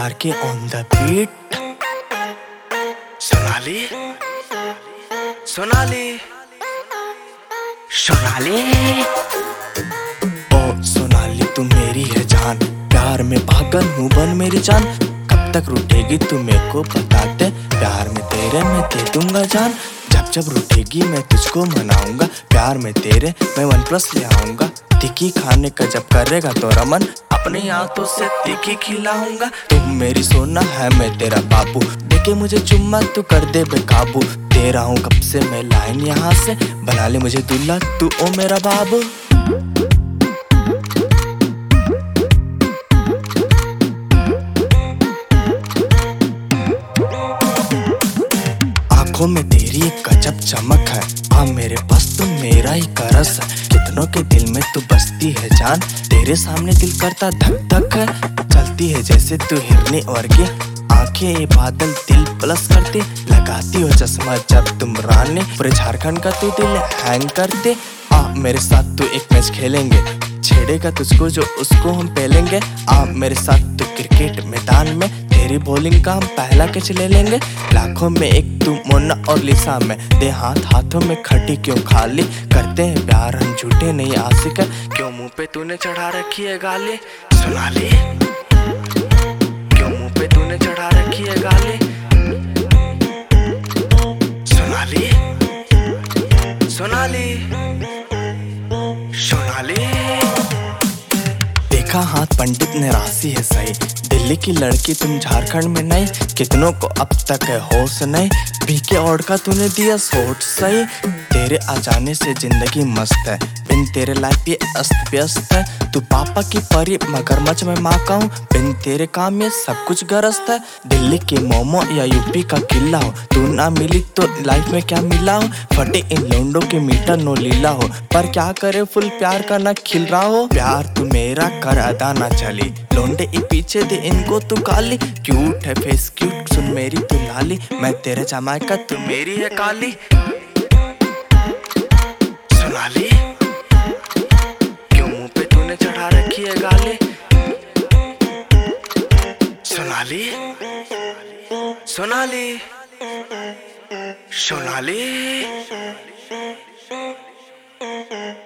प्यार के on the beat. Sonali Sonali Sonali, ओ सोनाली तू मेरी है जान, प्यार में पागल हूँ बन मेरी जान। कब तक रूठेगी तू मेरे को बता दे, प्यार में तेरे मैं दे दूंगा जान। जब जब रूठेगी मैं तुझको मनाऊंगा, प्यार में तेरे मैं OnePlus ले आऊंगा। टिक्की खाने का जब करेगा तो रमन, अपने हाथों से टिक्की खिलाऊंगा। तुम मेरी सोना है मैं तेरा बाबू, देके मुझे चुम्मा तू कर दे बेकाबू। दे रहा हूँ कब से मैं लाइन यहाँ से, बना ले मुझे दूल्हा तू ओ मेरा बाबू। आंखों में तेरी एक गजब चमक है, हाँ मेरे पास तो मेरा ही करस है। कितनों के दिल में तू बसती है जान, तेरे सामने दिल करता धक धक है। चलती है जैसे तू हिरनी और की आंखें, ये बादल दिल प्लस करते। लगाती हो चश्मा जब तुम रानी, पूरे झारखंड का तू दिल हैंग करते। मेरे साथ तू एक मैच खेलेंगे, छेड़ेगा तुझको जो उसको हम पहलेंगे। मेरे साथ तू क्रिकेट मैदान में, तेरी बॉलिंग का हम पहला कैच ले लेंगे। लाखों में एक तू मोना और लिसा में, दे हाथ हाथों में खटी क्यों खाली। करते हैं प्यार हम झूठे नहीं आशिक, क्यों मुंह पे तूने चढ़ा रखी है गाली। सोनाली क्यों मुंह पे तूने चढ़ा रखी है गाली। सोनाली सोनाली सोनाली, देखा हाथ पंडित ने राशि है सही, दिल्ली की लड़की तुम झारखंड में नहीं। कितनों को अब तक है होश नहीं, बीके और का तूने दिया सोच सही। तेरे आ जाने से जिंदगी मस्त है, बिन तेरे लाइफ ये अस्त व्यस्त है। तू पापा की परी मगरमच्छ में माँ का हूँ, बिन तेरे काम ये सब कुछ गरस्त है। दिल्ली की मोमो या यूपी का किला हो, तू ना मिली तो लाइफ में क्या मिला हो। फटे इन लोंडों के मीटर नो लीला हो, पर क्या करे फुल प्यार का ना खिल रहा हो। प्यार तू मेरा कर अदा ना चली, लोंडे ई पीछे दे इनको तू काली। क्यूट है फेस क्यूट सुन मेरी तू लाली, मैं तेरे जमाइका तू मेरी है काली। सोनाली क्यों मुंह पे तूने चढ़ा रखी है गाली। सोनाली सोनाली सोनाली।